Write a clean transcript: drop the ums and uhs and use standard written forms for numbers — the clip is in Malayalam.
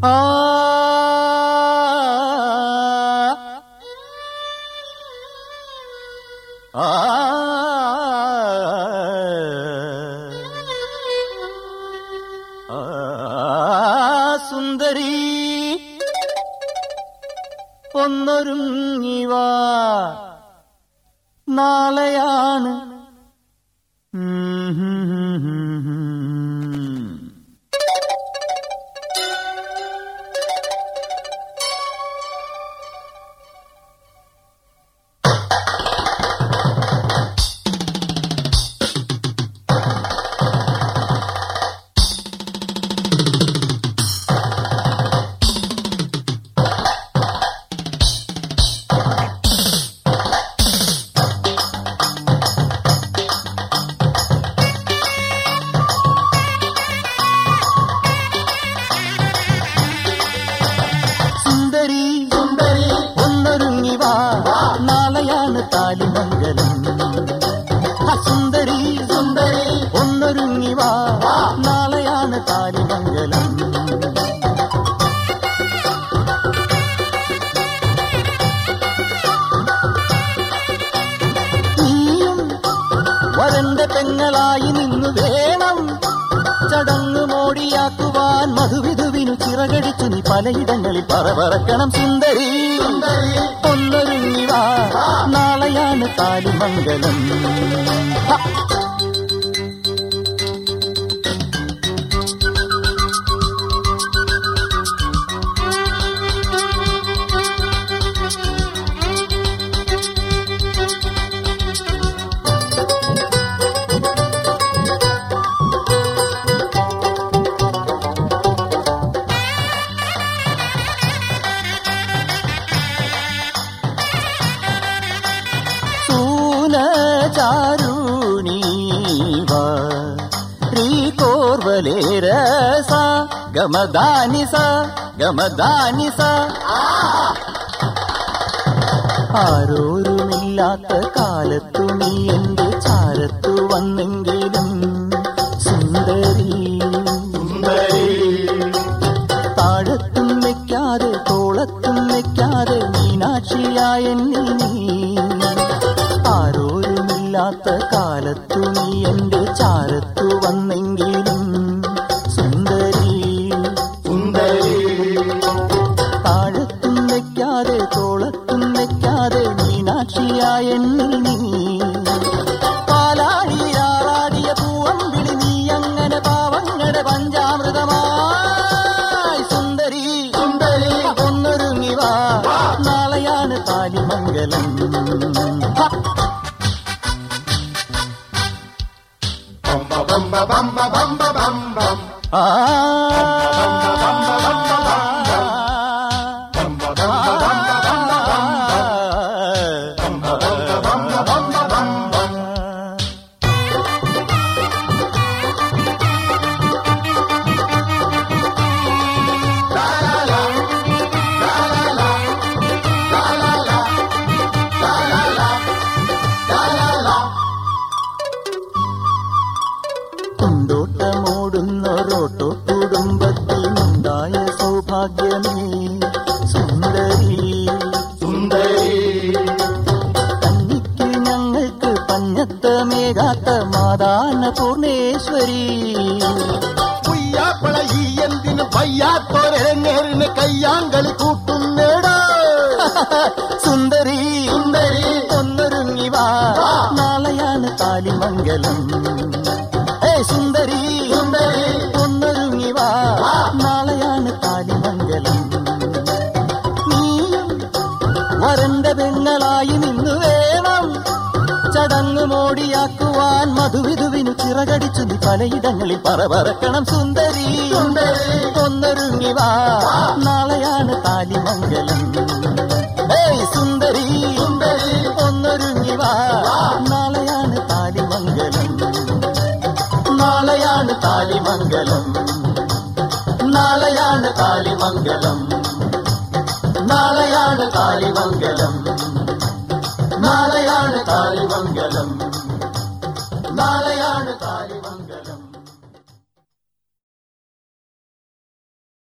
ആ ആ സുന്ദരി ഒന്നൊരുങ്ങിവാ, നാളെയാണ് താലിമംഗലം. സുന്ദരി സുന്ദരി ഒന്നൊരുങ്ങിവാ, നാളെയാണ് താലിമംഗലം. നീയും വരന്റെ പെങ്ങളായി നിന്നു വേണം ചടങ്ങ് മോടിയാക്കുവാൻ. മധുവിധുവിനു ചിറകടിച്ചു നീ പലയിടങ്ങളിൽ പറവറക്കണം. സുന്ദരി ഒന്നൊരുങ്ങിവാ, നാളെയാണ് താലിമംഗലം. ചാരുണീവ കോർവലേരസ ഗമദാനിസ ഗമദാനിസ. ആരോരുമില്ലാത്ത കാലത്തു നീ എന്റെ ചാരത്തു വന്നെങ്കിലും സുന്ദരി സുന്ദരി. താഴത്തും വെക്കാതെ തോളത്തും വെക്കാതെ മീനാക്ഷിയായ നീ. ആരോരുമില്ലാത്ത കാലത്തു നീ എന്റെ ചാരത്തു വന്നെങ്കിലും സുന്ദരി സുന്ദരി. താഴത്തും വെക്കാതെ തോളത്തും വെക്കാതെ മീനാക്ഷിയായ നീ. പാലാഴിയാറാടിയ പൂവമ്പിളി നീ അങ്ങനെ പാവങ്ങളുടെ പഞ്ചാമൃതമായി. സുന്ദരി സുന്ദരി ഒന്നൊരുങ്ങിവാ, നാളെയാണ് താലിമംഗലം. Bamba bamba bamba bamba ആ കൊണ്ടോട്ടമോടുന്നൊരോട്ടോ കുടുംബത്തിൽ ഉണ്ടായ സൗഭാഗ്യമേ സുന്ദരി സുന്ദരി. കന്നിക്ക് ഞങ്ങൾക്ക് പഞ്ഞത്തമേകാത്ത മാതാന പൂർണേശ്വരി. പുയ്യാപ്പള ഈ എന്തിന് വയ്യാത്തോരങ്ങേറിന് കയ്യാങ്കളി കൂട്ടുന്നേടാ. സുന്ദരി സുന്ദരി ഒന്നൊരുങ്ങിവാ, നാളെയാണ് താലിമംഗലം. സുന്ദരി സുന്ദരി ഒന്നൊരുങ്ങിവാ, നാളെയാണ് താലിമംഗലം. നീയും വരന്റെ പെങ്ങളായി നിന്നു വേണം ചടങ്ങ് മോടിയാക്കുവാൻ. മധുവിധുവിനു ചിറകടിച്ചു നീ പലയിടങ്ങളിൽ പറവറക്കണം. സുന്ദരി സുന്ദരി ഒന്നൊരുങ്ങിവാ, നാളെയാണ് താലിമംഗലം. സുന്ദരി സുന്ദരി ഒന്നൊരുങ്ങിവാ, നാളെയാണ് താലിമംഗലം. നാളെയാണ് താലിമംഗലം. നാളെയാണ് താലിമംഗലം. നാളെയാണ് താലിമംഗലം. നാളെയാണ് താലിമംഗലം. നാളെയാണ് താലിമംഗലം.